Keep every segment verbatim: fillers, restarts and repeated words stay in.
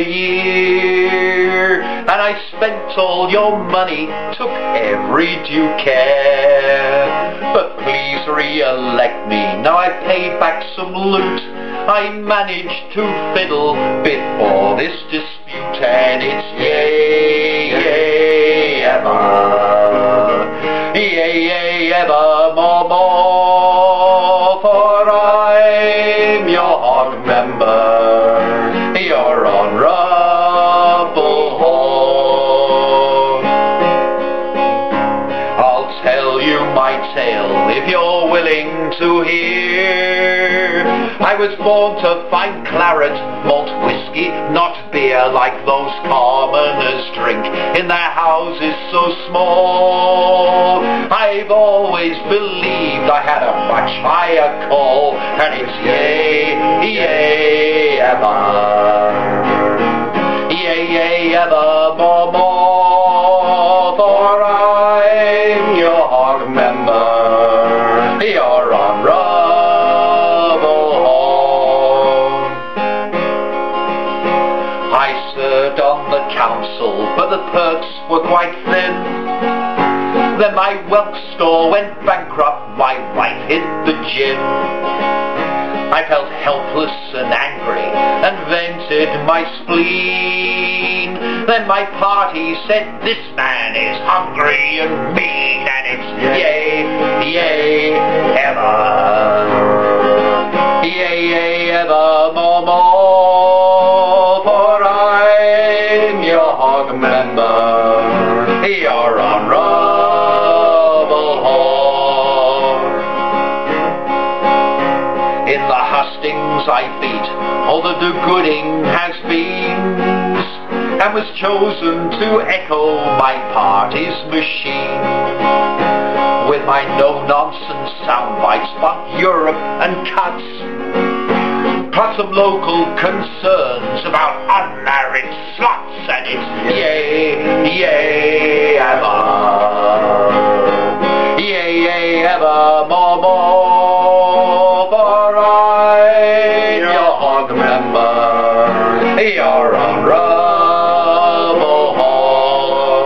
year, and I spent all your money, took every due care. But please re-elect me, now I've paid back some loot. I managed to fiddle before this dispute, and it's yay, yay, ever, yay, yay, ever more, more, for I'm your hog member, your honourable hog. I'll tell you my tale if you're willing to hear. I was born to find claret, malt whiskey, not beer like those commoners drink in their houses so small. I've always believed I had a much higher call, and it's yay, yay, ever, yay, yay, ever more, more, for I'm your hog member, your honourable. On the council, but the perks were quite thin. Then my whelk store went bankrupt, my wife hit the gin. I felt helpless and angry and vented my spleen. Then my party said, this man is hungry and mean, and it's yay, yay, ever, yay, yay, ever more, more. Member, your honourable hog. In the hustings I beat all the do-gooding has-beens, and was chosen to echo my party's machine. With my no-nonsense soundbites about Europe and cuts, plus some local concerns about unmarried sluts, and it's yay, yay, ever, yay, yay, ever more, more, for I'm your hog member, your honourable hog.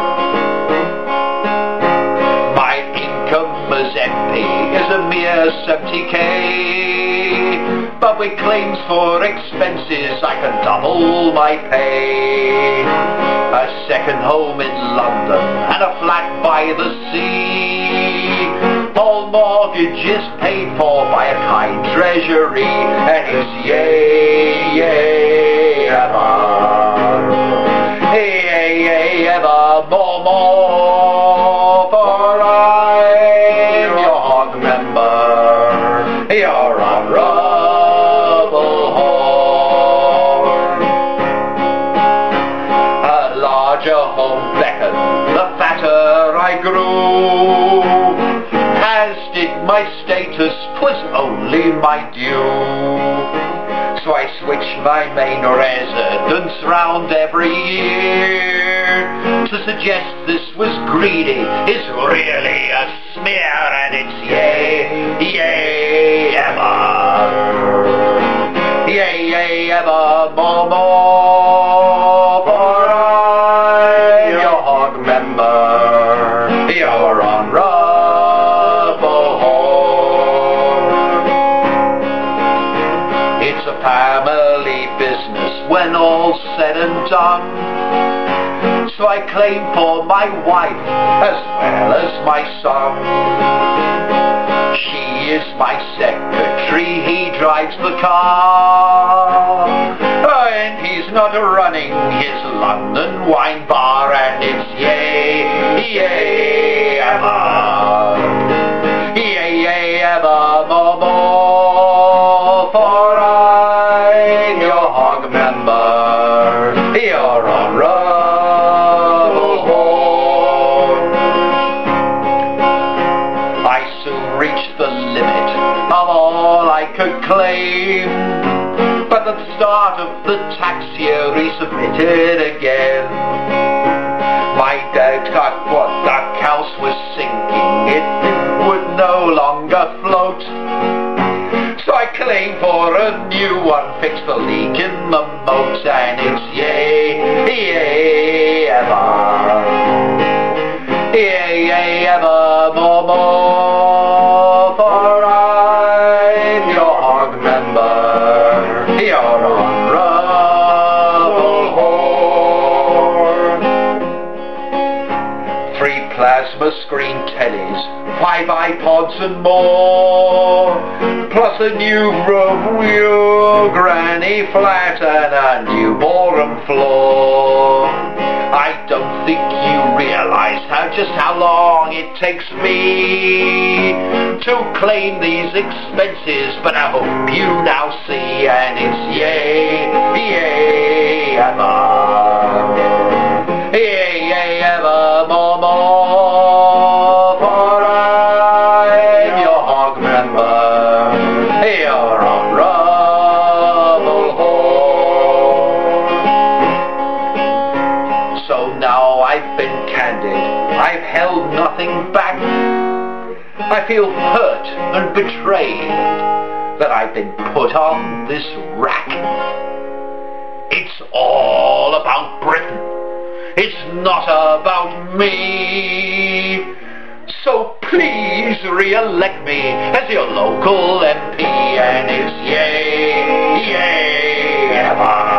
My income as M P is a mere seventy K, but with claims for expenses I can double my pay. A second home in London and a flat by the sea. All mortgages paid for by a kind treasury, and it's yay, yay, ever, yay, yay, ever more, more, for I'm your hog member, your honourable hog. A larger home beckoned, the fatter I grew. As did my status, 'twas only my due. So I switched my main residence round every year. To suggest this was greedy is really a smear, and it's yay, yay, ever, yay, yay, ever more, more, for I'm your hog member, your honourable hog. It's a family business when all's said and done, so I claim for my wife as well as my son. She is my secretary, he drives the car, and he's not running his London wine bar, and it's yay, yay, ever, yay, yay, ever more, more, for I'm your hog member, your honourable hog. I soon reached the limit of all I could claim, but at the start of the tax year resubmitted again. My dad got what the house was sinking, it would no longer float. So I claimed for a new one, fix the leak in the moat, and it's Yea, yea, evermore, for I'm your hog member, your honourable horn. Three plasma screen tellies, five iPods and more, plus a new review granny flat and a new ballroom floor. I don't think you realise how just how long it takes me to claim these expenses, but I hope you now see, and it's yay, yay, ever, yay, yay, ever, more, more, for I'm your hog member, your honourable horn. So now I've been candid, I've held nothing back. I feel hurt and betrayed that I've been put on this rack. It's all about Britain, it's not about me. So please re-elect me as your local M P, and it's yay, yay, ever.